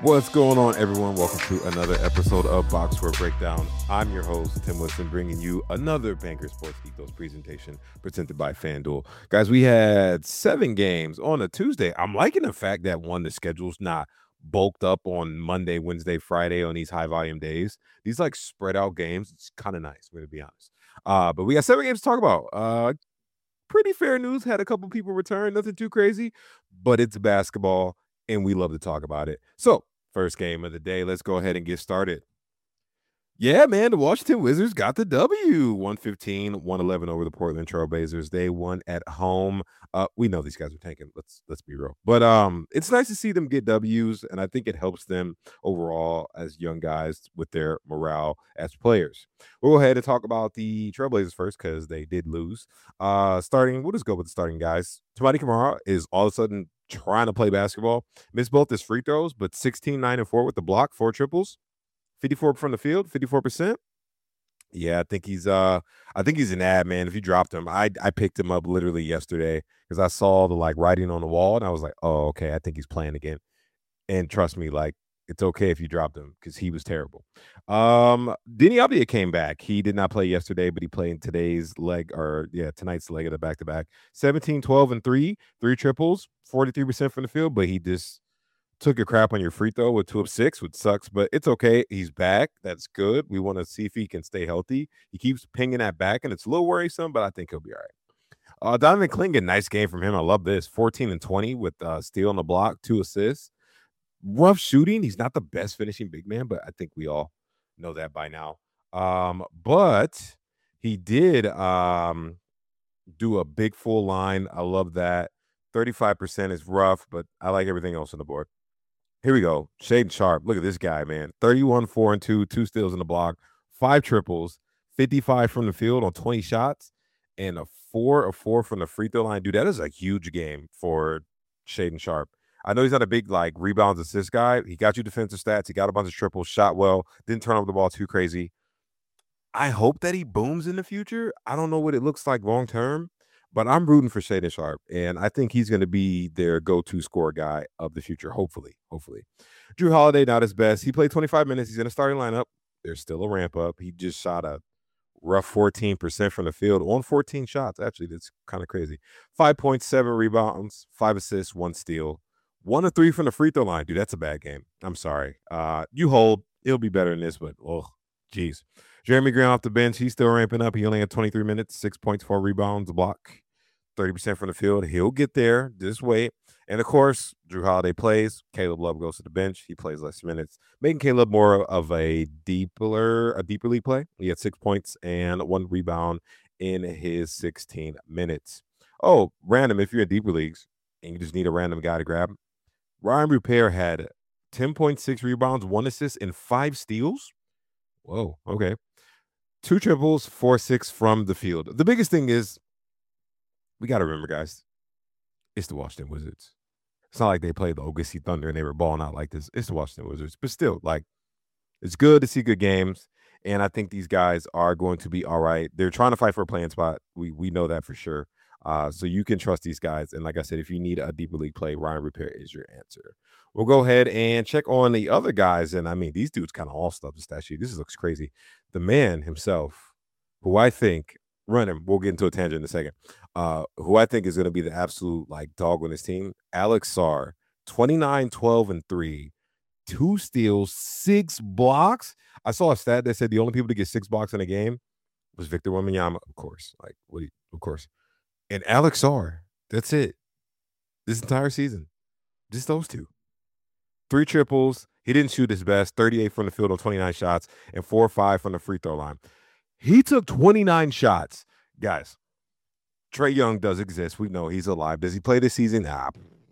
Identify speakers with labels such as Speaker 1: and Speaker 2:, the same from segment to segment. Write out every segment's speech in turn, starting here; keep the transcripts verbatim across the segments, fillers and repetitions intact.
Speaker 1: What's going on, everyone? Welcome to another episode of Box Score Breakdown. I'm your host, Tim Wilson, bringing you another Banker Sports Ethos presentation presented by FanDuel. Guys, we had seven games on a Tuesday. I'm liking the fact that, one, the schedule's not bulked up on Monday, Wednesday, Friday on these high-volume days. These, like, spread out games. It's kind of nice, we're going to be honest. Uh, but we got seven games to talk about. Uh, pretty fair news. Had a couple people return. Nothing too crazy, but it's basketball, and we love to talk about it. So, first game of the day. Let's go ahead and get started. Yeah, man, the Washington Wizards got the W. one fifteen, one eleven over the Portland Trail Blazers. They won at home. Uh, we know these guys are tanking. Let's let's be real. But um, it's nice to see them get W's, and I think it helps them overall as young guys with their morale as players. We'll go ahead and talk about the Trailblazers first because they did lose. Uh, starting, we'll just go with the starting guys. Toumani Camara is all of a sudden trying to play basketball. Missed both his free throws, but sixteen, nine, and four with the block, four triples. fifty-four from the field, fifty-four percent. Yeah, I think he's uh I think he's an ad, man. If you dropped him, I I picked him up literally yesterday because I saw the like writing on the wall and I was like, oh, okay, I think he's playing again. And trust me, like it's okay if you dropped him because he was terrible. Um, Deni Avdija came back. He did not play yesterday, but he played in today's leg or yeah, tonight's leg of the back-to-back. seventeen, twelve, and three, three triples, forty-three percent from the field, but he just took a crap on your free throw with two of six, which sucks, but it's okay. He's back. That's good. We want to see if he can stay healthy. He keeps pinging that back, and it's a little worrisome, but I think he'll be all right. Uh, Donovan Clingan, nice game from him. I love this. fourteen and twenty with uh, steal on the block, two assists. Rough shooting. He's not the best finishing big man, but I think we all know that by now. Um, but he did um, do a big full line. I love that. thirty-five percent is rough, but I like everything else on the board. Here we go. Shaedon Sharpe. Look at this guy, man. thirty-one, four, and two, two steals in the block, five triples, fifty-five from the field on twenty shots, and a four of four from the free throw line. Dude, that is a huge game for Shaedon Sharpe. I know he's not a big, like, rebounds assist guy. He got you defensive stats. He got a bunch of triples, shot well, didn't turn over the ball too crazy. I hope that he booms in the future. I don't know what it looks like long term, but I'm rooting for Shaedon Sharpe, and I think he's going to be their go-to score guy of the future, hopefully, hopefully. Jrue Holiday, not his best. He played twenty-five minutes. He's in a starting lineup. There's still a ramp-up. He just shot a rough fourteen percent from the field on fourteen shots. Actually, that's kind of crazy. five point seven rebounds, five assists, one steal. One of three from the free throw line. Dude, that's a bad game. I'm sorry. Uh, you hold. It'll be better than this, but, oh, geez. Jeremy Grant off the bench. He's still ramping up. He only had twenty-three minutes, six points, four rebounds, a block, thirty percent from the field. He'll get there. Just wait. And, of course, Jrue Holiday plays. Caleb Love goes to the bench. He plays less minutes, making Caleb more of a deeper, a deeper league play. He had six points and one rebound in his sixteen minutes. Oh, random, if you're in deeper leagues and you just need a random guy to grab, Ryan Rupert had ten point six rebounds, one assist, and five steals. Whoa, okay. Two triples, four, six from the field. The biggest thing is, we got to remember, guys, it's the Washington Wizards. It's not like they played the O K C Thunder and they were balling out like this. It's the Washington Wizards. But still, like, it's good to see good games, and I think these guys are going to be all right. They're trying to fight for a playing spot. We we know that for sure. Uh, so you can trust these guys. And like I said, if you need a deeper league play, Ryan Rupert is your answer. We'll go ahead and check on the other guys. And, I mean, these dudes kind of all stuff the stat sheet. This looks crazy. The man himself, who I think – run him. We'll get into a tangent in a second. Uh, who I think is going to be the absolute, like, dog on this team, Alex Sarr, twenty-nine, twelve, and three, two steals, six blocks. I saw a stat that said the only people to get six blocks in a game was Victor Wembanyama, of course. Like, what? Do you, of course. And Alex Sarr, that's it. This entire season. Just those two. Three triples. He didn't shoot his best. thirty-eight from the field on twenty-nine shots and four or five from the free throw line. He took twenty-nine shots. Guys, Trae Young does exist. We know he's alive. Does he play this season? Nah,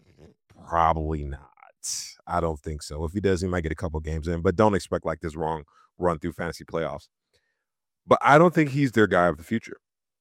Speaker 1: probably not. I don't think so. If he does, he might get a couple games in. But don't expect like this wrong run through fantasy playoffs. But I don't think he's their guy of the future.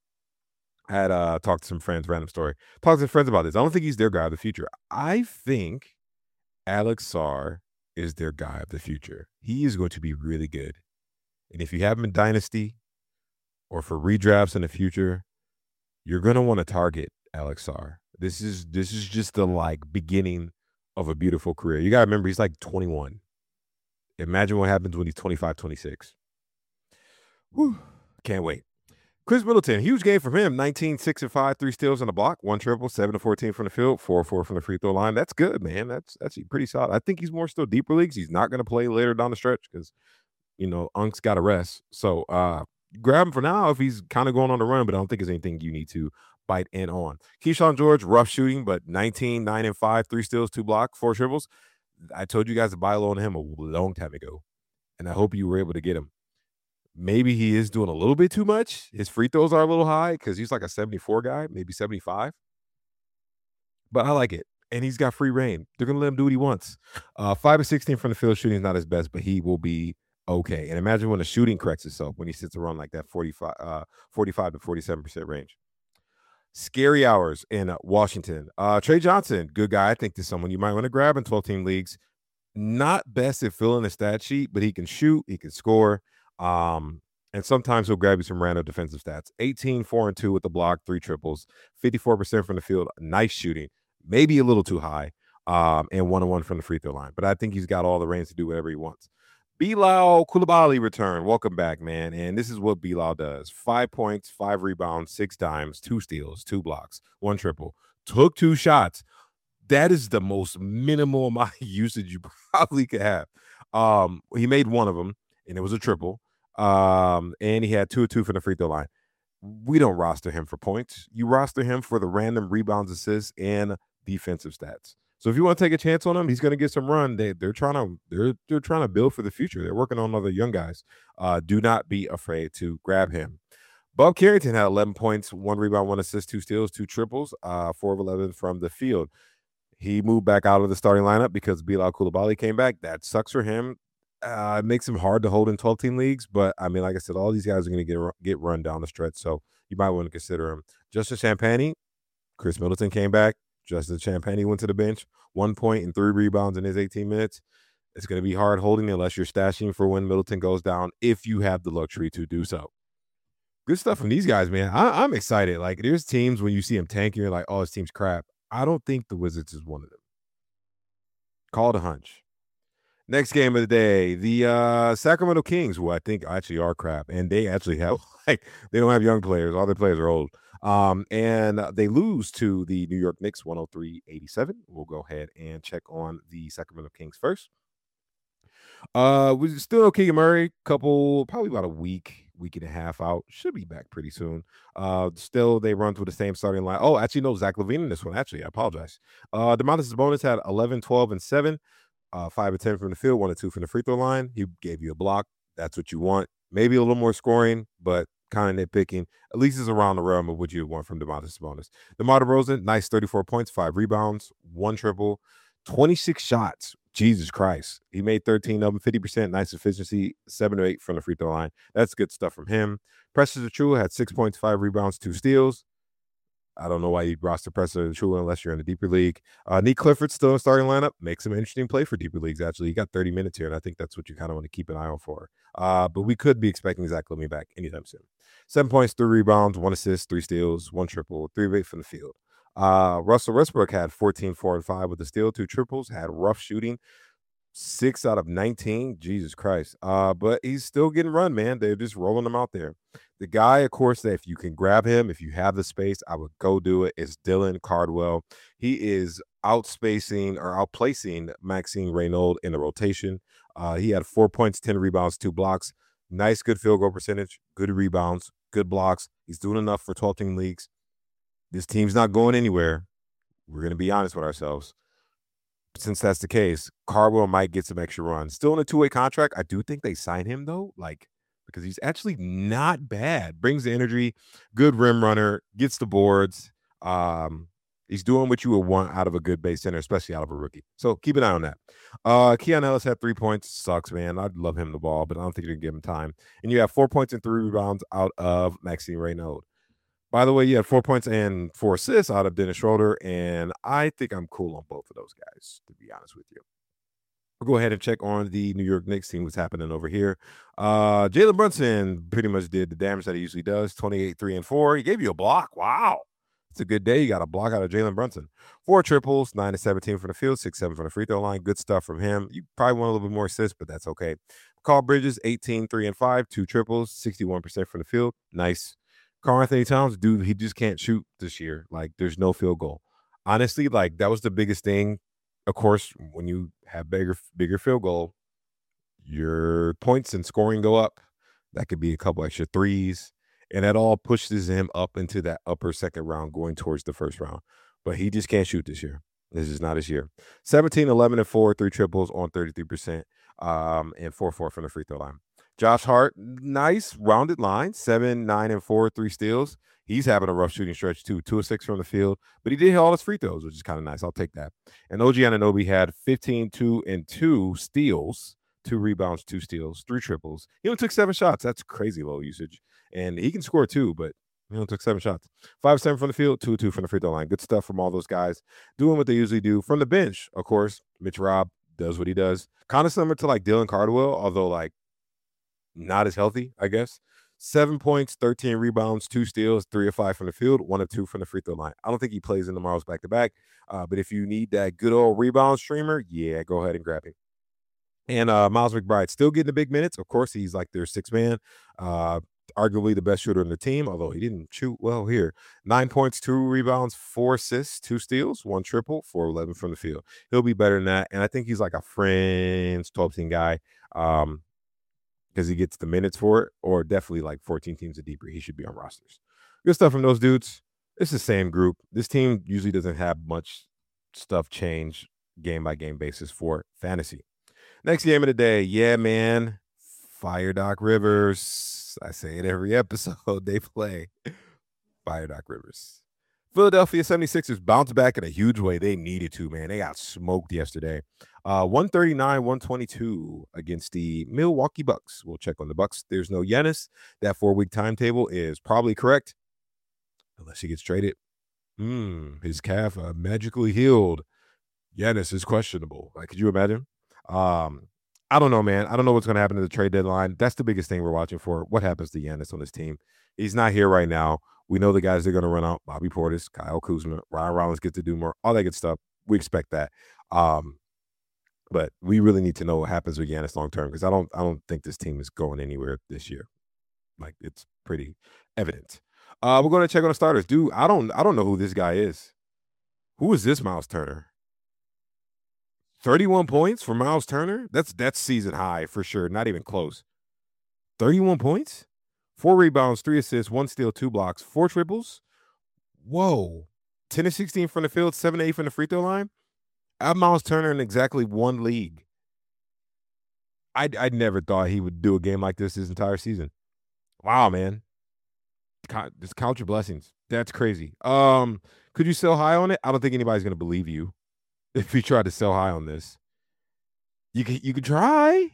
Speaker 1: I had uh, talked to some friends, random story. Talked to some friends about this. I don't think he's their guy of the future. I think Alex Sarr is their guy of the future. He is going to be really good. And if you have him in Dynasty or for redrafts in the future, you're going to want to target Alex Sarr. This is this is just the like beginning of a beautiful career. You got to remember, he's like twenty-one. Imagine what happens when he's twenty-five, twenty-six. Whew. Can't wait. Chris Middleton, huge game from him. nineteen, six and five, three steals on the block, one triple, seven to fourteen from the field, four four from the free throw line. That's good, man. That's that's pretty solid. I think he's more still deeper leagues. He's not going to play later down the stretch because, you know, Unk's got to rest. So uh, grab him for now if he's kind of going on the run, but I don't think there's anything you need to bite in on. Keyshawn George, rough shooting, but nineteen, nine and five, three steals, two blocks, four triples. I told you guys to buy low on him a long time ago, and I hope you were able to get him. Maybe he is doing a little bit too much. His free throws are a little high because he's like a seventy-four guy, maybe seventy-five. But I like it. And he's got free reign. They're going to let him do what he wants. Uh, five of sixteen from the field shooting is not his best, but he will be okay. And imagine when the shooting corrects itself, when he sits around like that forty-five, uh, forty-five to forty-seven percent range. Scary hours in uh, Washington. Uh, Trey Johnson, good guy. I think this is someone you might want to grab in twelve-team leagues. Not best at filling the stat sheet, but he can shoot. He can score. Um, and sometimes he'll grab you some random defensive stats. eighteen, four and two with the block, three triples, fifty-four percent from the field, nice shooting, maybe a little too high, um, and one and one from the free throw line. But I think he's got all the reins to do whatever he wants. Bilal Coulibaly return. Welcome back, man. And this is what Bilal does. Five points, five rebounds, six dimes, two steals, two blocks, one triple. Took two shots. That is the most minimal amount of usage you probably could have. Um, he made one of them, and it was a triple. Um, and he had two or two from the free throw line. We don't roster him for points. You roster him for the random rebounds, assists, and defensive stats. So if you want to take a chance on him, he's going to get some run. They they're trying to they're they're trying to build for the future. They're working on other young guys. Uh, do not be afraid to grab him. Bob Carrington had eleven points, one rebound, one assist, two steals, two triples, uh, four of eleven from the field. He moved back out of the starting lineup because Bilal Coulibaly came back. That sucks for him. Uh, it makes him hard to hold in twelve-team leagues, but I mean, like I said, all these guys are going to get get run down the stretch, so you might want to consider him. Justin Champagnie, Chris Middleton came back. Justin Champagnie went to the bench, one point and three rebounds in his eighteen minutes. It's going to be hard holding unless you're stashing for when Middleton goes down, if you have the luxury to do so. Good stuff from these guys, man. I, I'm excited. Like, there's teams when you see them tanking, you're like, oh, this team's crap. I don't think the Wizards is one of them. Call it a hunch. Next game of the day, the uh, Sacramento Kings, who I think actually are crap, and they actually have like they don't have young players; all their players are old. Um, and they lose to the New York Knicks, one hundred three eighty-seven. We'll go ahead and check on the Sacramento Kings first. Uh, we still no Keegan Murray, couple probably about a week, week and a half out. Should be back pretty soon. Uh, still they run through the same starting line. Oh, actually no, Zach LaVine in this one. Actually, I apologize. Uh, Domantas Sabonis had eleven, twelve, and seven. Uh, five or ten from the field, one or two from the free throw line. He gave you a block. That's what you want. Maybe a little more scoring, but kind of nitpicking. At least it's around the realm of what you want from Domantas Sabonis. DeMar DeRozan, nice thirty-four points, five rebounds, one triple, twenty-six shots. Jesus Christ. He made thirteen of them, fifty percent, nice efficiency, seven or eight from the free throw line. That's good stuff from him. Precious Achiuwa had six points, five rebounds, two steals. I don't know why you'd roster Precious Achiuwa unless you're in a deeper league. Uh, Nick Clifford still in starting lineup. Makes him an interesting play for deeper leagues, actually. He got thirty minutes here, and I think that's what you kind of want to keep an eye out for. Uh, but we could be expecting Zach LaVine back anytime soon. Seven points, three rebounds, one assist, three steals, one triple, three of eight from the field. Uh, Russell Westbrook had fourteen, four, and five with a steal, two triples, had rough shooting. Six out of nineteen. Jesus Christ. Uh, but he's still getting run, man. They're just rolling him out there. The guy, of course, that if you can grab him, if you have the space, I would go do it. It's Dylan Cardwell. He is outspacing or outplacing Maxime Reynaud in the rotation. Uh, he had four points, ten rebounds, two blocks. Nice, good field goal percentage, good rebounds, good blocks. He's doing enough for twelve-team leagues. This team's not going anywhere. We're going to be honest with ourselves. Since that's the case, Cardwell might get some extra runs. Still in a two-way contract. I do think they sign him, though, like because he's actually not bad. Brings the energy, good rim runner, gets the boards. Um, he's doing what you would want out of a good base center, especially out of a rookie. So keep an eye on that. Uh, Keon Ellis had three points. Sucks, man. I'd love him the ball, but I don't think you're going to give him time. And you have four points and three rebounds out of Maxime Reynaud. By the way, you had four points and four assists out of Dennis Schroeder, and I think I'm cool on both of those guys, to be honest with you. We'll go ahead and check on the New York Knicks team, what's happening over here. Uh, Jalen Brunson pretty much did the damage that he usually does, twenty-eight, three, and four. He gave you a block. Wow. It's a good day. You got a block out of Jalen Brunson. Four triples, nine to seventeen from the field, six seven from the free throw line. Good stuff from him. You probably want a little bit more assists, but that's okay. Carl Bridges, eighteen, three and five, two triples, sixty-one percent from the field. Nice. Karl-Anthony Towns, dude, he just can't shoot this year. Like, there's no field goal. Honestly, like, that was the biggest thing. Of course, when you have bigger, bigger field goal, your points and scoring go up. That could be a couple extra threes. And that all pushes him up into that upper second round going towards the first round. But he just can't shoot this year. This is not his year. seventeen, eleven, and four, three triples on thirty-three percent, um, and four four from the free throw line. Josh Hart, nice rounded line, seven, nine, and four, three steals. He's having a rough shooting stretch too, two of six from the field, but he did hit all his free throws, which is kind of nice. I'll take that. And O G Anunoby had fifteen, two, and two steals, two rebounds, two steals, three triples. He only took seven shots. That's crazy low usage. And he can score too, but he only took seven shots. Five, seven from the field, two, two from the free throw line. Good stuff from all those guys doing what they usually do. From the bench, of course, Mitch Robb does what he does. Kind of similar to like Dylan Cardwell, although like not as healthy, I guess. Seven points, thirteen rebounds, two steals, three of five from the field, one of two from the free throw line. I don't think he plays in tomorrow's back-to-back, uh, but if you need that good old rebound streamer, yeah, go ahead and grab him. And uh, Miles McBride still getting the big minutes. Of course, he's like their sixth man, uh, arguably the best shooter in the team, although he didn't shoot well here. Nine points, two rebounds, four assists, two steals, one triple, four eleven from the field. He'll be better than that. And I think he's like a Friends twelve-team guy um, because he gets the minutes for it, or definitely like fourteen teams or deeper. He should be on rosters. Good stuff from those dudes. It's the same group. This team usually doesn't have much stuff change game by game basis for fantasy. Next game of the day, yeah, man. Fire Doc Rivers. I say it every episode they play. Fire Doc Rivers. Philadelphia seventy-sixers bounced back in a huge way. They needed to, man. They got smoked yesterday. Uh, one thirty-nine, one twenty-two against the Milwaukee Bucks. We'll check on the Bucks. There's no Giannis. That four-week timetable is probably correct, unless he gets traded. Mm, his calf uh, magically healed. Giannis is questionable. Like, could you imagine? Um, I don't know, man. I don't know what's going to happen to the trade deadline. That's the biggest thing we're watching for. What happens to Giannis on this team? He's not here right now. We know the guys they're going to run out: Bobby Portis, Kyle Kuzma, Ryan Rollins get to do more, all that good stuff. We expect that. Um, but we really need to know what happens with Giannis long term, because I don't, I don't think this team is going anywhere this year. Like, it's pretty evident. Uh, we're going to check on the starters, dude. I don't, I don't know who this guy is. Who is this Miles Turner? thirty-one points for Miles Turner? That's that's season high for sure. Not even close. thirty-one points? Four rebounds, three assists, one steal, two blocks, four triples. Whoa. ten to sixteen from the field, seven to eight from the free throw line. I have Miles Turner in exactly one league. I I never thought he would do a game like this his entire season. Wow, man. Just count your blessings. That's crazy. Um, could you sell high on it? I don't think anybody's gonna believe you if you try to sell high on this. You could you could try.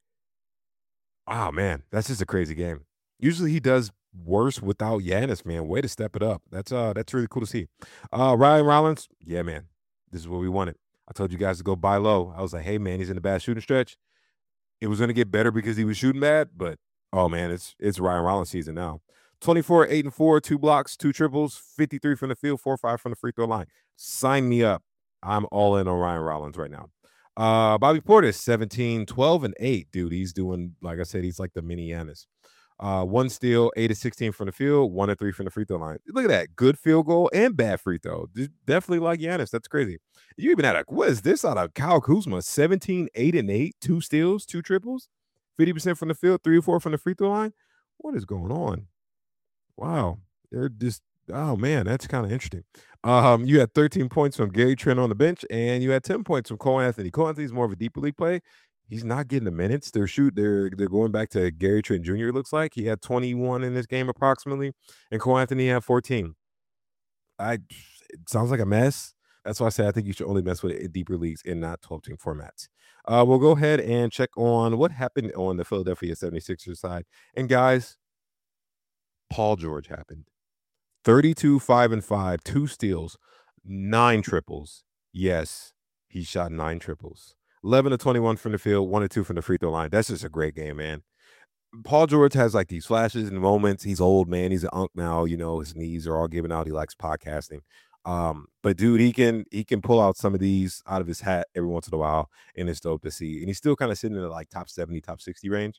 Speaker 1: Oh man, that's just a crazy game. Usually he does worse without Giannis, man. Way to step it up. That's uh that's really cool to see. Uh Ryan Rollins, yeah, man. This is what we wanted. I told you guys to go buy low. I was like, hey man, he's in a bad shooting stretch. It was gonna get better because he was shooting bad, but oh man, it's it's Ryan Rollins season now. twenty-four, eight and four, two blocks, two triples, fifty-three from the field, four five from the free throw line. Sign me up. I'm all in on Ryan Rollins right now. Uh, Bobby Portis, seventeen, twelve, and eight. Dude, he's doing, like I said, he's like the mini Giannis. Uh, one steal, eight to sixteen from the field, one to three from the free throw line. Look at that. Good field goal and bad free throw. Definitely like Giannis. That's crazy. You even had a, what is this out of Kyle Kuzma? seventeen, eight, and eight, two steals, two triples, fifty percent from the field, three or four from the free throw line. What is going on? Wow. They're just, oh man, that's kind of interesting. Um, you had thirteen points from Gary Trent on the bench, and you had ten points from Cole Anthony. Cole Anthony's more of a deeper league play. He's not getting the minutes. They're shoot. They're they're going back to Gary Trent Junior It looks like he had twenty-one in this game approximately, and Cole Anthony had fourteen. I it sounds like a mess. That's why I say I think you should only mess with it in deeper leagues and not twelve-team formats. Uh, we'll go ahead and check on what happened on the Philadelphia seventy-sixers side. And guys, Paul George happened. thirty-two, five, and five, two steals, nine triples. Yes, he shot nine triples. eleven to twenty-one from the field, one to two from the free throw line. That's just a great game, man. Paul George has like these flashes and moments. He's old, man. He's an unk now. You know, his knees are all giving out. He likes podcasting. Um, but dude, he can he can pull out some of these out of his hat every once in a while, and it's dope to see. And he's still kind of sitting in the like top seventy, top sixty range,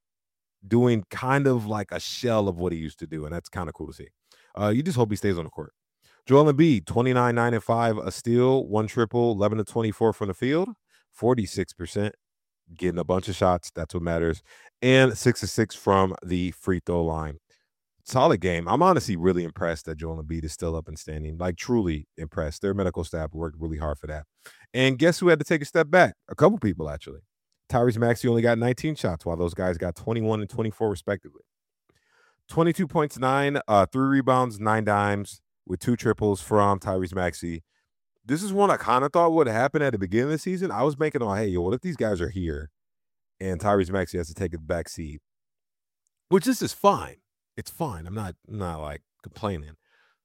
Speaker 1: doing kind of like a shell of what he used to do, and that's kind of cool to see. Uh, you just hope he stays on the court. Joel Embiid, twenty-nine, nine, and five, a steal, one triple, eleven to twenty-four from the field, forty-six percent, getting a bunch of shots. That's what matters. And six to six from the free throw line. Solid game. I'm honestly really impressed that Joel Embiid is still up and standing. Like, truly impressed. Their medical staff worked really hard for that. And guess who had to take a step back? A couple people, actually. Tyrese Maxey only got nineteen shots, while those guys got twenty-one and twenty-four, respectively. twenty-two points, nine, uh, three rebounds, nine dimes, with two triples from Tyrese Maxey. This is one I kind of thought would happen at the beginning of the season. I was making on, hey, yo, what if these guys are here and Tyrese Maxey has to take a back seat? Which this is fine. It's fine. I'm not not like complaining.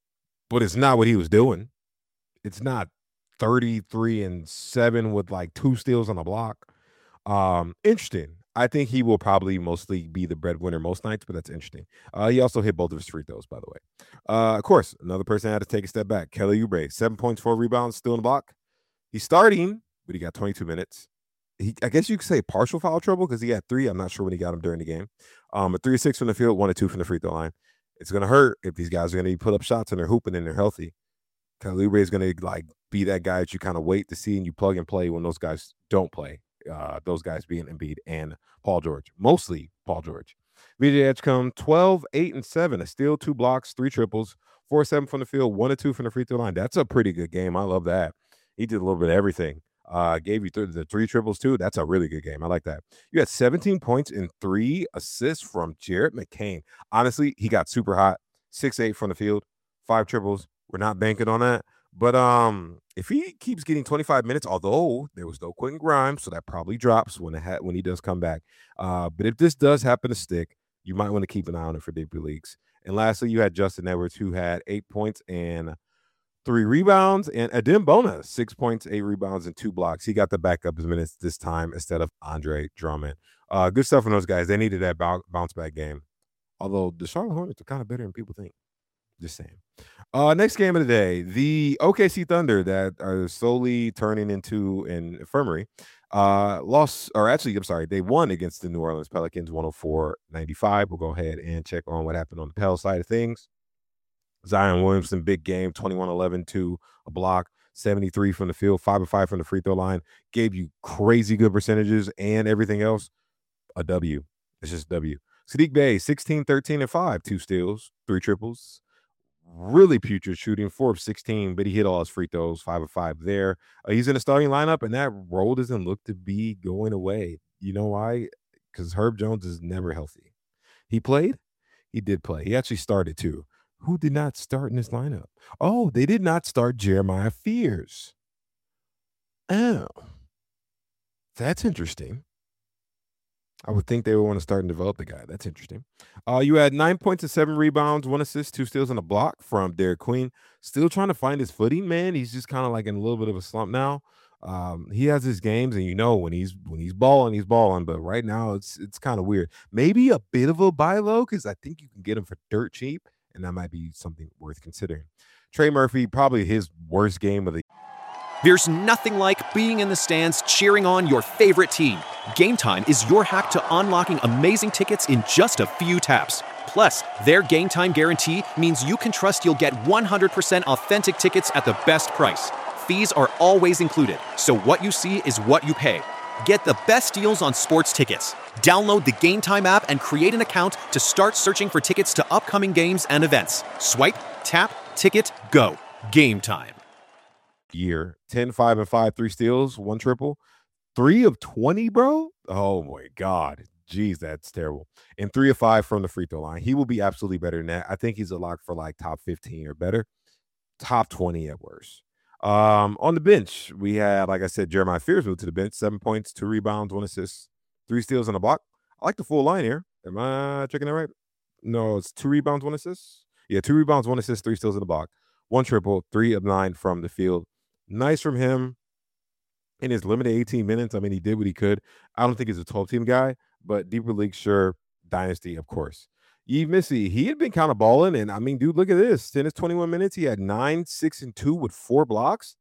Speaker 1: But it's not what he was doing. It's not thirty-three and seven with like two steals on the block. Um, interesting. I think he will probably mostly be the breadwinner most nights, but that's interesting. Uh, he also hit both of his free throws, by the way. Uh, of course, another person had to take a step back. Kelly Oubre, seven points, four rebounds, still in the block. He's starting, but he got twenty-two minutes. He, I guess you could say partial foul trouble because he had three. I'm not sure when he got them during the game. Um, a three or six from the field, one or two from the free throw line. It's gonna hurt if these guys are gonna put up shots and they're hooping and they're healthy. Kelly Oubre is gonna like be that guy that you kind of wait to see and you plug and play when those guys don't play. Uh, those guys being Embiid and Paul George, mostly Paul George. V J Edgecombe, twelve, eight, and seven, a steal, two blocks, three triples, four, seven from the field, one or two from the free throw line. That's a pretty good game. I love that. He did a little bit of everything. Uh, gave you th- the three triples too. That's a really good game. I like that. You had seventeen points and three assists from Jared McCain. Honestly, he got super hot. six eight from the field, five triples. We're not banking on that. But um, if he keeps getting twenty-five minutes, although there was no Quentin Grimes, so that probably drops when it ha- when he does come back. Uh, but if this does happen to stick, you might want to keep an eye on it for deeper leagues. And lastly, you had Justin Edwards, who had eight points and three rebounds, and Adem Bona, six points, eight rebounds, and two blocks. He got the backup minutes this time instead of Andre Drummond. Uh, good stuff from those guys. They needed that bounce back game. Although the Charlotte Hornets are kind of better than people think. Just saying. Uh, next game of the day, the O K C Thunder that are slowly turning into an infirmary, uh, lost, or actually, I'm sorry, they won against the New Orleans Pelicans one oh four ninety-five. We'll go ahead and check on what happened on the Pel side of things. Zion Williamson, big game, twenty-one, eleven, two, a block, seventy-three from the field, five and five from the free throw line, gave you crazy good percentages and everything else. A W. It's just W. Sadiq Bey, sixteen, thirteen, and five, two steals, three triples. Really putrid shooting, four of sixteen, but he hit all his free throws, five of five there. Uh, he's in the starting lineup, and that role doesn't look to be going away. You know why? Because Herb Jones is never healthy. He played? He did play. He actually started too. Who did not start in this lineup? Oh, they did not start Jeremiah Fears. Oh, that's interesting. I would think they would want to start and develop the guy. That's interesting. Uh, you had nine points and seven rebounds, one assist, two steals, and a block from Derek Queen. Still trying to find his footing, man. He's just kind of like in a little bit of a slump now. Um, he has his games, and you know when he's when he's balling, he's balling. But right now, it's it's kind of weird. Maybe a bit of a buy low because I think you can get him for dirt cheap, and that might be something worth considering. Trey Murphy, probably his worst game of the.
Speaker 2: There's nothing like being in the stands cheering on your favorite team. Game Time is your hack to unlocking amazing tickets in just a few taps. Plus, their Game Time guarantee means you can trust you'll get one hundred percent authentic tickets at the best price. Fees are always included, so what you see is what you pay. Get the best deals on sports tickets. Download the Game Time app and create an account to start searching for tickets to upcoming games and events. Swipe, tap, ticket, go. Game Time.
Speaker 1: Year ten, five, and five, three steals, one triple, three of twenty, bro. Oh my God, jeez, that's terrible. And three of five from the free throw line. He will be absolutely better than that. I think he's a lock for like top fifteen or better, top twenty at worst. Um, on the bench, we had, like I said, Jeremiah Fears moved to the bench, seven points, two rebounds, one assist, three steals, and a block. I like the full line here. Am I checking that right? No, it's two rebounds, one assist. Yeah, two rebounds, one assist, three steals, and a block, one triple, three of nine from the field. Nice from him in his limited eighteen minutes. I mean, he did what he could. I don't think he's a twelve-team guy, but deeper league, sure. Dynasty, of course. Yves Missi, he had been kind of balling, and I mean, dude, look at this. In his twenty-one minutes, he had nine, six, and two with four blocks.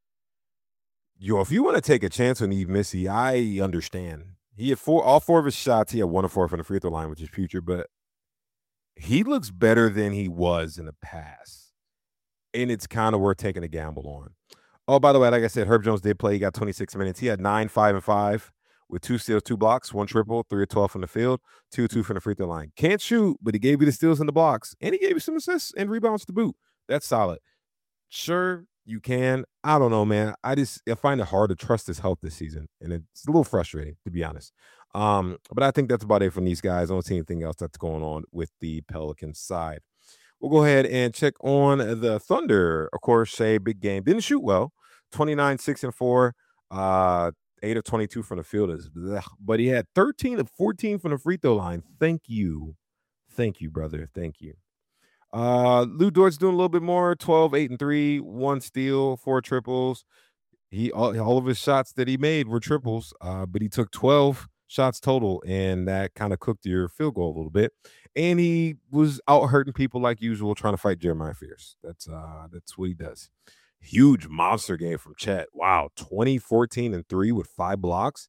Speaker 1: Yo, if you want to take a chance on Yves Missi, I understand. He had four, all four of his shots. He had one or four from the free throw line, which is putrid, but he looks better than he was in the past, and it's kind of worth taking a gamble on. Oh, by the way, like I said, Herb Jones did play. He got twenty-six minutes. He had nine, five, and five with two steals, two blocks, one triple, three or twelve from the field, two, two from the free throw line. Can't shoot, but he gave you the steals and the blocks, and he gave you some assists and rebounds to boot. That's solid. Sure, you can. I don't know, man. I just I find it hard to trust his health this season, and it's a little frustrating, to be honest. Um, but I think that's about it from these guys. I don't see anything else that's going on with the Pelicans side. We'll go ahead and check on the Thunder. Of course, Shea, big game. Didn't shoot well. twenty-nine, six, and four. Uh, eight of twenty-two from the field. Is blech. But he had thirteen of fourteen from the free throw line. Thank you. Thank you, brother. Thank you. Uh, Lou Dort's doing a little bit more. twelve, eight, and three. One steal, four triples. He all, all of his shots that he made were triples, uh, but he took twelve shots total, and that kind of cooked your field goal a little bit. And he was out hurting people like usual, trying to fight Jeremiah Fierce. That's uh, that's what he does. Huge monster game from Chet. Wow, twenty, fourteen, and three with five blocks.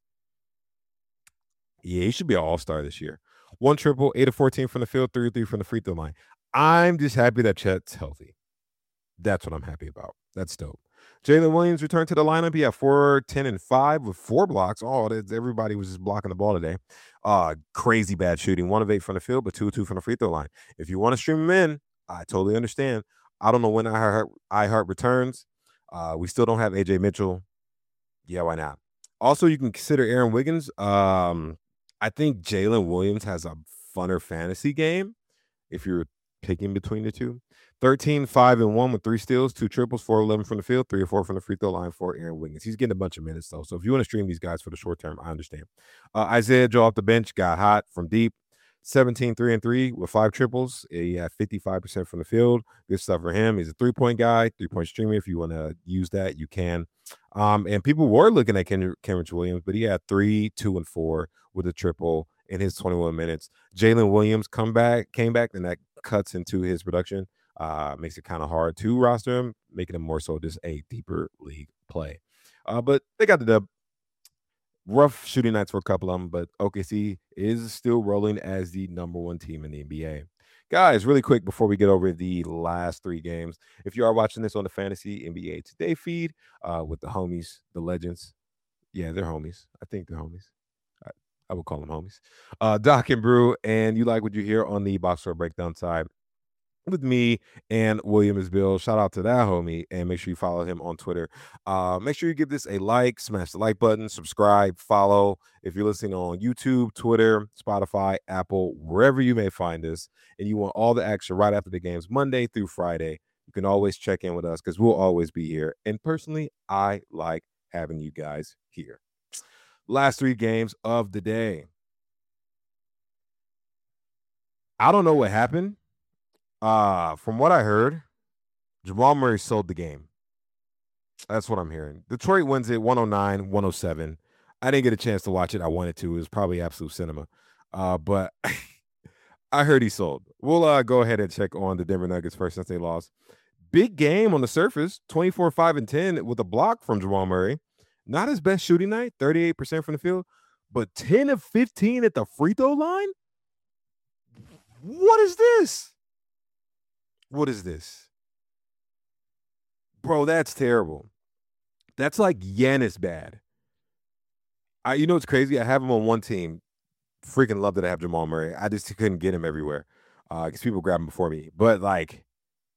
Speaker 1: Yeah, he should be an all-star this year. One triple, eight of fourteen from the field, three of three from the free throw line. I'm just happy that Chet's healthy. That's what I'm happy about. That's dope. Jalen Williams returned to the lineup. He had four, ten, and five with four blocks. Oh, everybody was just blocking the ball today. Uh, crazy bad shooting. One of eight from the field, but two two from the free throw line. If you want to stream him in, I totally understand. I don't know when iHeart, iHeart returns. Uh, we still don't have A J Mitchell. Yeah, why not? Also, you can consider Aaron Wiggins. Um, I think Jalen Williams has a funner fantasy game if you're picking between the two. thirteen, five, and one with three steals, two triples, four, eleven from the field, three or four from the free throw line for Aaron Wiggins. He's getting a bunch of minutes, though. So if you want to stream these guys for the short term, I understand. Uh, Isaiah Joe off the bench, got hot from deep. seventeen, three, and three with five triples. He had fifty-five percent from the field. Good stuff for him. He's a three-point guy, three-point streamer. If you want to use that, you can. Um, and people were looking at Ken- Kenrich Williams, but he had three, two, and four with a triple in his twenty-one minutes. Jalen Williams come back, came back, and that cuts into his production. Uh, makes it kind of hard to roster him, making him more so just a deeper league play. Uh, but they got the dub. Rough shooting nights for a couple of them, but O K C is still rolling as the number one team in the N B A. Guys, really quick before we get over the last three games, if you are watching this on the Fantasy N B A Today feed uh, with the homies, the legends, yeah, they're homies. I think they're homies. I, I would call them homies. Uh, Doc and Brew, and you like what you hear on the Box Score Breakdown side with me and William is Bill. Shout out to that homie, and make sure you follow him on Twitter. Uh, make sure you give this a like, smash the like button, subscribe, follow. If you're listening on YouTube, Twitter, Spotify, Apple, wherever you may find us, and you want all the action right after the games, Monday through Friday, you can always check in with us because we'll always be here. And personally, I like having you guys here. Last three games of the day. I don't know what happened. Uh, from what I heard, Jamal Murray sold the game. That's what I'm hearing. Detroit wins it one oh nine, one oh seven. I didn't get a chance to watch it. I wanted to. It was probably absolute cinema. Uh, but I heard he sold. We'll uh, go ahead and check on the Denver Nuggets first since they lost. Big game on the surface, twenty-four, five, and ten with a block from Jamal Murray. Not his best shooting night, thirty-eight percent from the field, but ten of fifteen at the free throw line? What is this? What is this? Bro, that's terrible. That's like Giannis bad. I, you know what's crazy? I have him on one team. Freaking love that I have Jamal Murray. I just couldn't get him everywhere because uh, people grab him before me. But, like,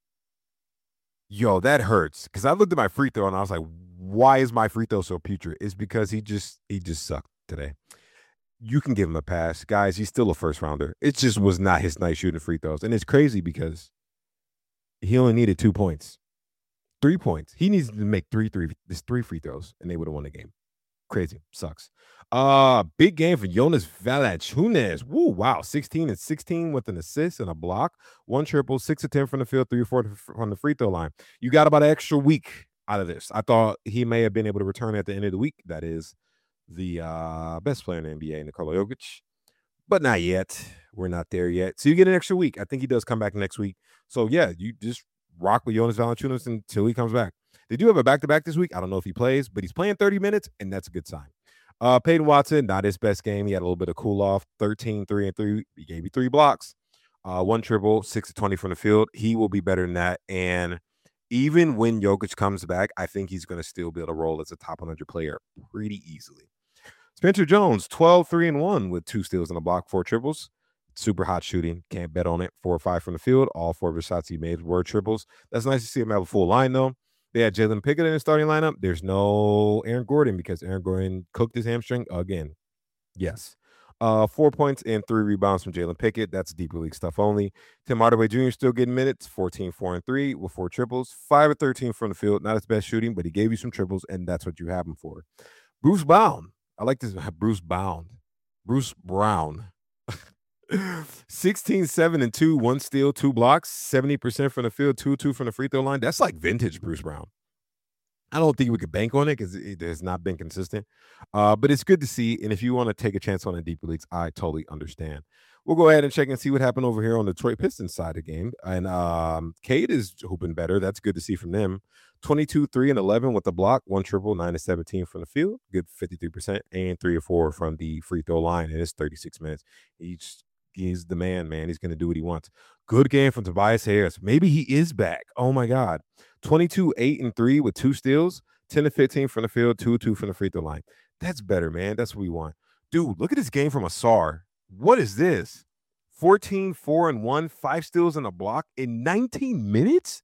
Speaker 1: yo, that hurts. Because I looked at my free throw and I was like, why is my free throw so putrid? It's because he just he just sucked today. You can give him a pass. Guys, he's still a first rounder. It just was not his night shooting free throws. And it's crazy because he only needed two points. Three points. He needs to make three, three, this three free throws, and they would have won the game. Crazy. Sucks. Uh, big game for Jonas Valanciunas. Woo, wow. sixteen and sixteen with an assist and a block. One triple, six of ten from the field, three or four from the free throw line. You got about an extra week out of this. I thought he may have been able to return at the end of the week. That is the uh, best player in the N B A, Nikola Jokic. but not yet. We're not there yet. So you get an extra week. I think he does come back next week. So yeah, you just rock with Jonas Valanciunas until he comes back. They do have a back-to-back this week. I don't know if he plays, but he's playing thirty minutes, and that's a good sign. Uh, Peyton Watson, not his best game. He had a little bit of cool off. thirteen, three, and three. He gave you three blocks, uh, one triple, six to twenty from the field. He will be better than that. And even when Jokic comes back, I think he's going to still be able to roll as a top one hundred player pretty easily. Spencer Jones, twelve, three, and one with two steals and a block, four triples. Super hot shooting. Can't bet on it. Four or five from the field. All four of his shots he made were triples. That's nice to see him have a full line, though. They had Jalen Pickett in the starting lineup. There's no Aaron Gordon because Aaron Gordon cooked his hamstring again. Yes. Uh, four points and three rebounds from Jalen Pickett. That's deeper league stuff only. Tim Hardaway Junior still getting minutes. fourteen, four, and three with four triples. five of thirteen from the field. Not his best shooting, but he gave you some triples, and that's what you have him for. Bruce Brown. I like this. Bruce Brown. Bruce Brown. sixteen, seven, and two, one steal, two blocks, seventy percent from the field, two, two from the free throw line. That's like vintage Bruce Brown. I don't think we could bank on it because it has not been consistent. Uh, but it's good to see. And if you want to take a chance on the deeper leagues, I totally understand. We'll go ahead and check and see what happened over here on the Detroit Pistons side of the game. And um, Cade is hooping better. That's good to see from them. twenty-two, three, and eleven with the block, one triple, nine to seventeen from the field, good fifty-three percent, and three or four from the free throw line. And it's thirty-six minutes. He's, he's the man, man. He's going to do what he wants. Good game from Tobias Harris. Maybe he is back. Oh, my God. twenty-two, eight, and three with two steals, ten to fifteen from the field, two two from the free throw line. That's better, man. That's what we want. Dude, look at this game from Asar. What is this? fourteen, four, and one, five steals and a block in nineteen minutes?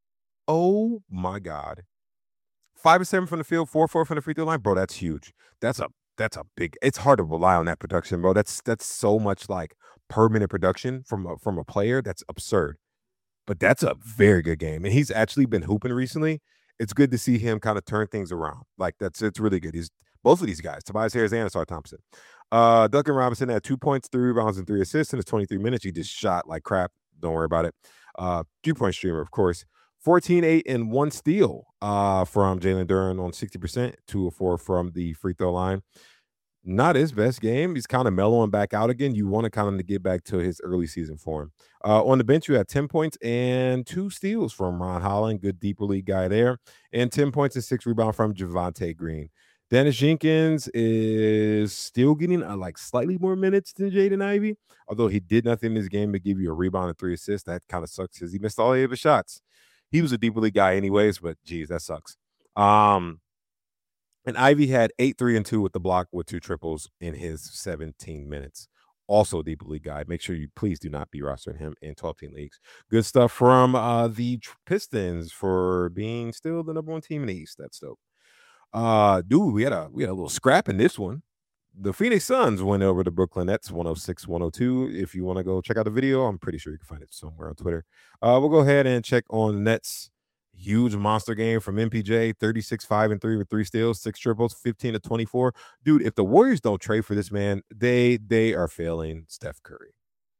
Speaker 1: Oh, my God. Five or seven from the field, four, four from the free throw line. Bro, that's huge. That's a that's a big – it's hard to rely on that production, bro. That's that's so much like per minute production from a, from a player. That's absurd. But that's a very good game. And he's actually been hooping recently. It's good to see him kind of turn things around. Like, that's it's really good. He's both of these guys, Tobias Harris and Asar Thompson. Uh, Duncan Robinson had two points, three rebounds, and three assists in his twenty-three minutes. He just shot like crap. Don't worry about it. Uh, three-point streamer, of course. fourteen, eight, and one steal uh, from Jalen Duren on sixty percent, two or four from the free throw line. Not his best game. He's kind of mellowing back out again. You want to kind of get back to his early season form. Uh, on the bench, you had ten points and two steals from Ron Holland, good deeper league guy there, and ten points and six rebounds from Javonte Green. Dennis Jenkins is still getting uh, like slightly more minutes than Jaden Ivey, although he did nothing in this game to give you a rebound and three assists. That kind of sucks because he missed all eight of his shots. He was a deeper league guy anyways, but geez, that sucks. Um, and Ivy had eight, three, and two with the block with two triples in his seventeen minutes. Also a deeper league guy. Make sure you please do not be rostering him in twelve-team leagues. Good stuff from uh, the Pistons for being still the number one team in the East. That's dope. Uh, dude, we had a we had a little scrap in this one. The Phoenix Suns went over to Brooklyn Nets one oh six, one oh two. If you want to go check out the video, I'm pretty sure you can find it somewhere on Twitter. Uh, we'll go ahead and check on Nets. Huge monster game from M P J, thirty-six, five, and three with three steals, six triples, fifteen to twenty-four. Dude, if the Warriors don't trade for this man, they they are failing Steph Curry.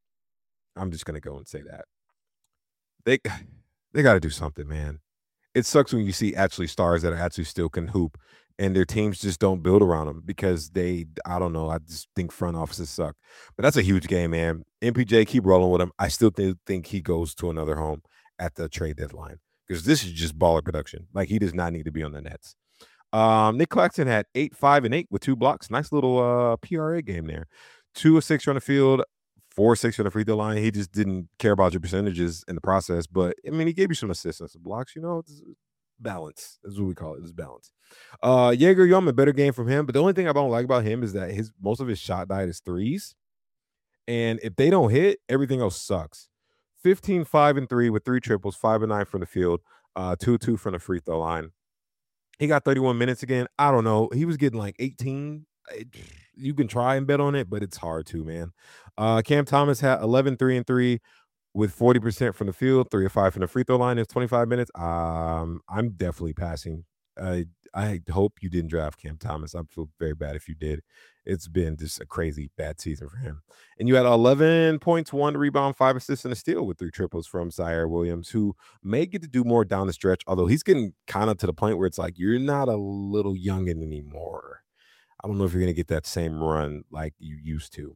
Speaker 1: I'm just gonna go and say that. They they got to do something, man. It sucks when you see actually stars that are actually still can hoop and their teams just don't build around them because they, I don't know, I just think front offices suck. But that's a huge game, man. M P J, keep rolling with him. I still th- think he goes to another home at the trade deadline because this is just baller production. Like, he does not need to be on the Nets. Um, Nick Claxton had eight, five, and eight with two blocks. Nice little uh, P R A game there. Two or six on the field, four or six on the free throw line. He just didn't care about your percentages in the process. But, I mean, he gave you some assists and some blocks. You know, it's balance. That's what we call it. It's balance. Uh, Jaeger Yum, a better game from him. But the only thing I don't like about him is that his most of his shot diet is threes. And if they don't hit, everything else sucks. fifteen, five, and three with three triples, five and nine from the field, uh, two, two from the free throw line. He got thirty-one minutes again. I don't know. He was getting like eighteen. You can try and bet on it, but it's hard to, man. Uh, Cam Thomas had eleven, three, and three with forty percent from the field, three or five from the free throw line. It's twenty-five minutes. Um, I'm definitely passing. Uh, I hope you didn't draft Cam Thomas. I feel very bad if you did. It's been just a crazy bad season for him. And you had eleven points, one rebound, five assists, and a steal with three triples from Zaire Williams, who may get to do more down the stretch, although he's getting kind of to the point where it's like, you're not a little youngin' anymore. I don't know if you're going to get that same run like you used to.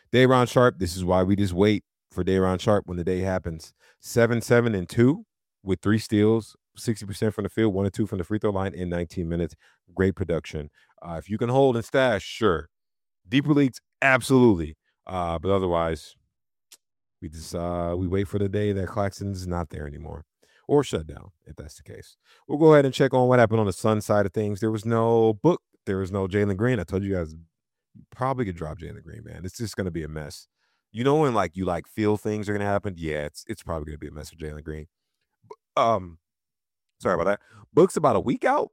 Speaker 1: Day'Ron Sharpe, this is why we just wait for Day'Ron Sharpe when the day happens. Seven, seven, and two with three steals, sixty percent from the field, one and two from the free throw line in nineteen minutes. Great production. Uh, if you can hold and stash, sure. Deeper leagues, absolutely. Uh, but otherwise, we just uh, we wait for the day that Claxton's not there anymore. Or shut down, if that's the case. We'll go ahead and check on what happened on the Sun side of things. There was no book. There was no Jalen Green. I told you guys probably could drop Jalen Green, man. It's just going to be a mess. You know when like you like feel things are going to happen? Yeah, it's it's probably going to be a mess for Jalen Green. Um, sorry about that. Book's about a week out.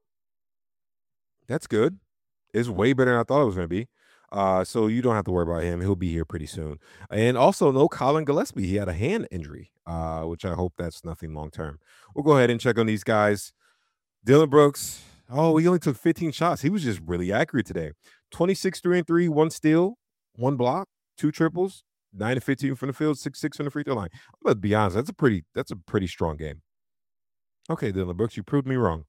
Speaker 1: That's good. It's way better than I thought it was going to be. Uh, so you don't have to worry about him. He'll be here pretty soon. And also no Colin Gillespie. He had a hand injury, uh, which I hope that's nothing long term. We'll go ahead and check on these guys. Dylan Brooks. Oh, he only took fifteen shots. He was just really accurate today. twenty-six, three and three, one steal, one block, two triples, nine to fifteen from the field, six six from the free throw line. I'm gonna be honest, that's a pretty that's a pretty strong game. Okay, Dylan Brooks, you proved me wrong.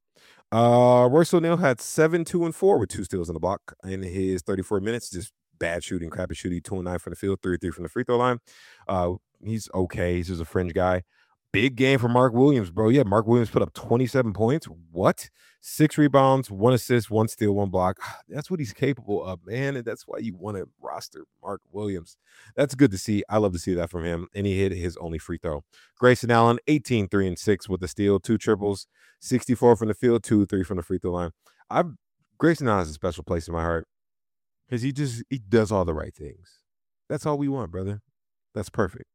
Speaker 1: Uh, Royce O'Neal had seven, two, and four with two steals in the block in his thirty-four minutes. Just bad shooting, crappy shooting, two and nine from the field, three three from the free throw line. Uh, he's okay. He's just a fringe guy. Big game for Mark Williams, bro. Yeah, Mark Williams put up twenty-seven points. What? Six rebounds, one assist, one steal, one block. That's what he's capable of, man. And that's why you want to roster Mark Williams. That's good to see. I love to see that from him. And he hit his only free throw. Grayson Allen, eighteen, three, and six with the steal, two triples, sixty-four from the field, two, three from the free throw line. I Grayson Allen has a special place in my heart because he just he does all the right things. That's all we want, brother. That's perfect.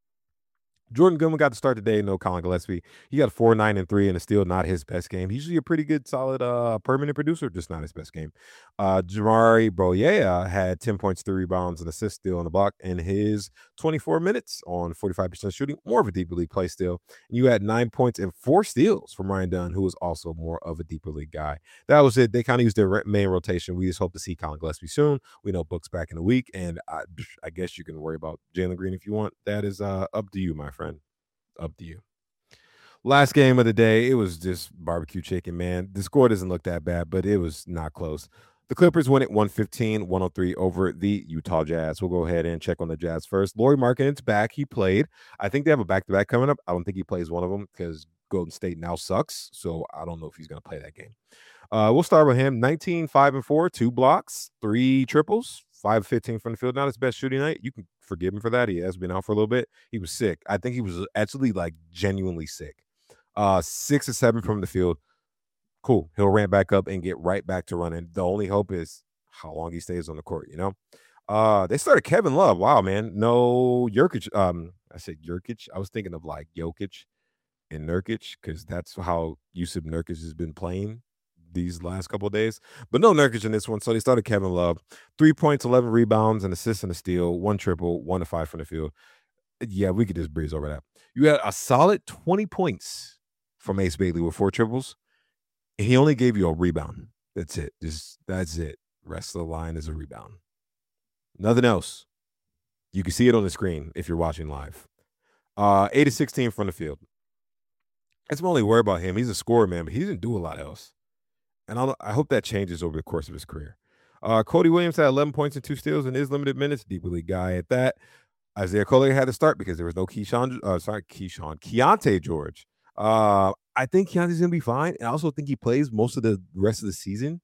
Speaker 1: Jordan Goodwin got to start today. No Colin Gillespie. He got four, nine, and three, and it's still not his best game. He's usually a pretty good, solid, uh, permanent producer, just not his best game. Uh, Jamari Boyea had ten points, three rebounds, and assists still on the block in his twenty-four minutes on forty-five percent shooting, more of a deeper league play still. And you had nine points and four steals from Ryan Dunn, who was also more of a deeper league guy. That was it. They kind of used their main rotation. We just hope to see Colin Gillespie soon. We know Book's back in a week, and I, I guess you can worry about Jalen Green if you want. That is uh, up to you, my friend. Up to you. Last game of the day, it was just barbecue chicken, man. The score doesn't look that bad, but it was not close. The Clippers win at one fifteen, one oh three over the Utah Jazz. We'll go ahead and check on the Jazz first. Lauri Markkanen's back. He played. I think they have a back-to-back coming up. I don't think he plays one of them because Golden State now sucks, so I don't know if he's going to play that game. Uh, we'll start with him. nineteen, five, and four, two blocks, three triples, five fifteen from the field. Not his best shooting night. You can forgive him for that. He has been out for a little bit. He was sick. I think he was actually like genuinely sick. Uh, six or seven from the field. Cool. He'll ramp back up and get right back to running. The only hope is how long he stays on the court, you know? Uh, they started Kevin Love. Wow, man. No Jokic. Um, I said Jokic. I was thinking of like Jokic and Nurkic because that's how Yusuf Nurkic has been playing these last couple of days, but no Nurkic in this one. So they started Kevin Love, three points, eleven rebounds, an assist and a steal, one triple, one to five from the field. Yeah, we could just breeze over that. You had a solid twenty points from Ace Bailey with four triples. And he only gave you a rebound. That's it. Just that's it. Rest of the line is a rebound. Nothing else. You can see it on the screen if you're watching live. Uh, eight to sixteen from the field. That's my only worry about him. He's a scorer, man, but he didn't do a lot else. And I'll, I hope that changes over the course of his career. Uh, Cody Williams had eleven points and two steals in his limited minutes. Deeper league guy at that. Isaiah Collier had to start because there was no Keyshawn, uh, sorry, Keyshawn, Keontae George. Uh, I think Keontae's going to be fine. And I also think he plays most of the rest of the season.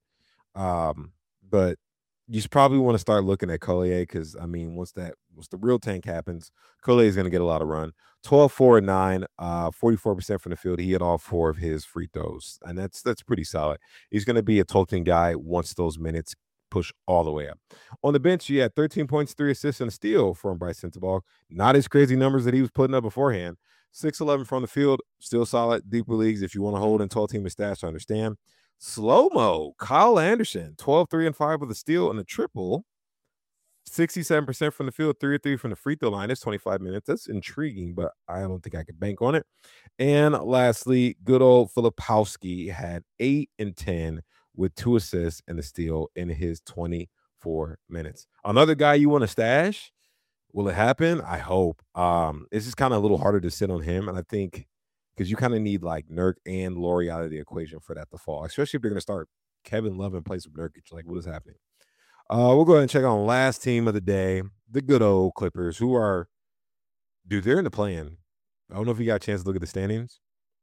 Speaker 1: Um, but you should probably want to start looking at Collier because, I mean, once that once the real tank happens, Collier is going to get a lot of run. twelve, four, and nine, uh, forty-four percent from the field. He had all four of his free throws, and that's that's pretty solid. He's going to be a total guy once those minutes push all the way up. On the bench, you had thirteen points, three assists, and a steal from Bryce Sensabaugh. Not his crazy numbers that he was putting up beforehand. six eleven from the field, still solid. Deeper leagues, if you want to hold in twelve team and stats, I understand. Slow-mo, Kyle Anderson, twelve, three, and five with a steal and a triple. sixty-seven percent from the field, three or three from the free throw line. It's twenty-five minutes. That's intriguing, but I don't think I could bank on it. And lastly, good old Filipowski had eight and ten with two assists and a steal in his twenty-four minutes. Another guy you want to stash? Will it happen? I hope. Um, it's just kind of a little harder to sit on him, and I think because you kind of need like Nurk and Lauri out of the equation for that to fall, especially if they're going to start Kevin Love in place of Nurkic. Like, what is happening? Uh, we'll go ahead and check on last team of the day. the good old Clippers, who are, dude, they're in the play-in. I don't know if you got a chance to look at the standings.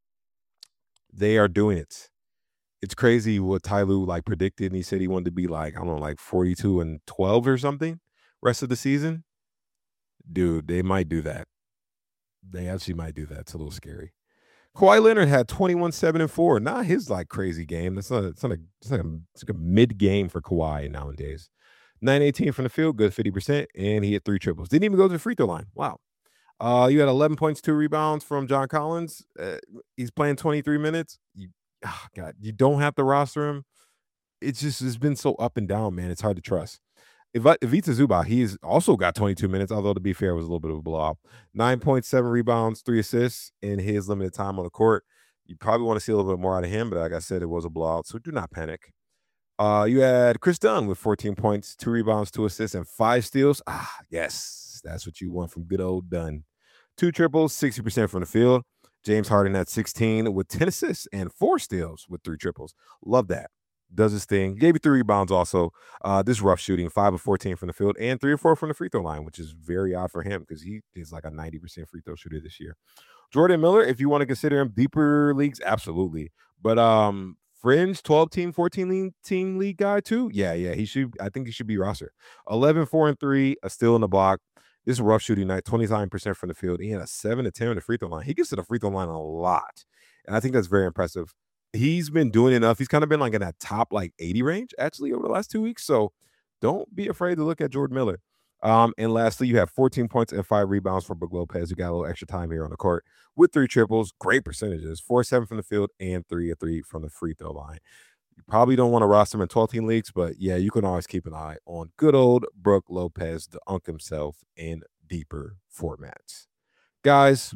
Speaker 1: They are doing it. It's crazy what Ty Lue like predicted, and he said he wanted to be like, I don't know, like forty-two and twelve or something rest of the season. Dude, they might do that. They actually might do that. It's a little scary. Kawhi Leonard had twenty-one, seven, and four. Not his like crazy game. That's not. It's not a. It's like a. It's like a mid game for Kawhi nowadays. nine eighteen from the field, good fifty percent, and he hit three triples. Didn't even go to the free throw line. Wow. Uh, you had eleven points, two rebounds from John Collins. Uh, he's playing twenty-three minutes. You, oh God, you don't have to roster him. It's just it's been so up and down, man. It's hard to trust. If Ivica Zubac, he's also got twenty-two minutes, although to be fair, it was a little bit of a blowout. nine point seven rebounds, three assists in his limited time on the court. You probably want to see a little bit more out of him, but like I said, it was a blowout, so do not panic. Uh, you had Chris Dunn with fourteen points, two rebounds, two assists, and five steals. Ah, yes, that's what you want from good old Dunn. Two triples, sixty percent from the field. James Harden had sixteen with ten assists and four steals with three triples. Love that. Does his thing. Gave you three rebounds also. Uh, this rough shooting, five of fourteen from the field and three or four from the free throw line, which is very odd for him because he is like a ninety percent free throw shooter this year. Jordan Miller, if you want to consider him deeper leagues, absolutely. But um, fringe twelve team, fourteen team league guy too. Yeah, yeah, he should. I think he should be roster. eleven, four, and three, a steal in the block. This is a rough shooting night, twenty-nine percent from the field. He had a seven to ten on the free throw line. He gets to the free throw line a lot, and I think that's very impressive. He's been doing enough. He's kind of been like in that top like eighty range actually over the last two weeks. So don't be afraid to look at Jordan Miller. Um, and lastly, you have fourteen points and five rebounds for Brook Lopez. You got a little extra time here on the court with three triples. Great percentages, four seven from the field and three or three from the free throw line. You probably don't want to roster him in twelve-team leagues, but yeah, you can always keep an eye on good old Brook Lopez, the Unk himself, in deeper formats. Guys,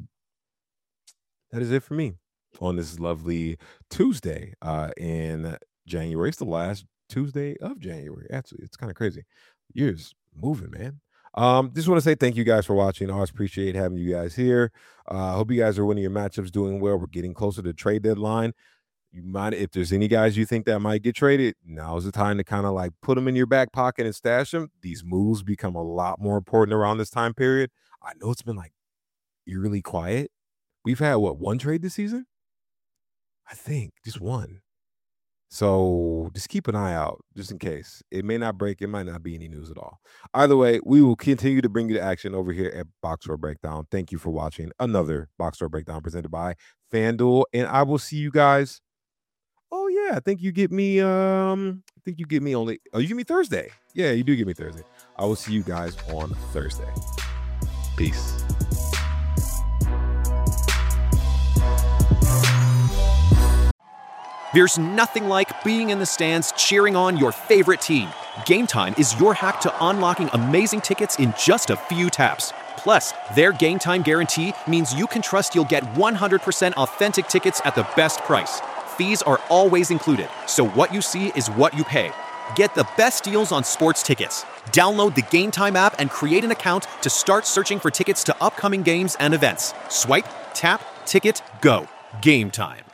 Speaker 1: that is it for me on this lovely Tuesday uh, in January. It's the last Tuesday of January. Actually, it's kind of crazy. Years moving, man. Um, just want to say thank you guys for watching. I always appreciate having you guys here. I uh, hope you guys are winning your matchups, doing well. We're getting closer to trade deadline. You might, if there's any guys you think that might get traded, now's the time to kind of like put them in your back pocket and stash them. These moves become a lot more important around this time period. I know it's been like eerily quiet. We've had what, one trade this season? I think just one. So just keep an eye out just in case. It may not break. It might not be any news at all. Either way, we will continue to bring you the action over here at Box Score Breakdown. Thank you for watching another Box Score Breakdown presented by FanDuel. And I will see you guys. Oh, yeah. I think you get me. Um, I think you get me only. Oh, you get me Thursday. Yeah, you do get me Thursday. I will see you guys on Thursday. Peace.
Speaker 2: There's nothing like being in the stands cheering on your favorite team. Game Time is your hack to unlocking amazing tickets in just a few taps. Plus, their Game Time guarantee means you can trust you'll get one hundred percent authentic tickets at the best price. Fees are always included, so what you see is what you pay. Get the best deals on sports tickets. Download the Game Time app and create an account to start searching for tickets to upcoming games and events. Swipe, tap, ticket, go. Game Time.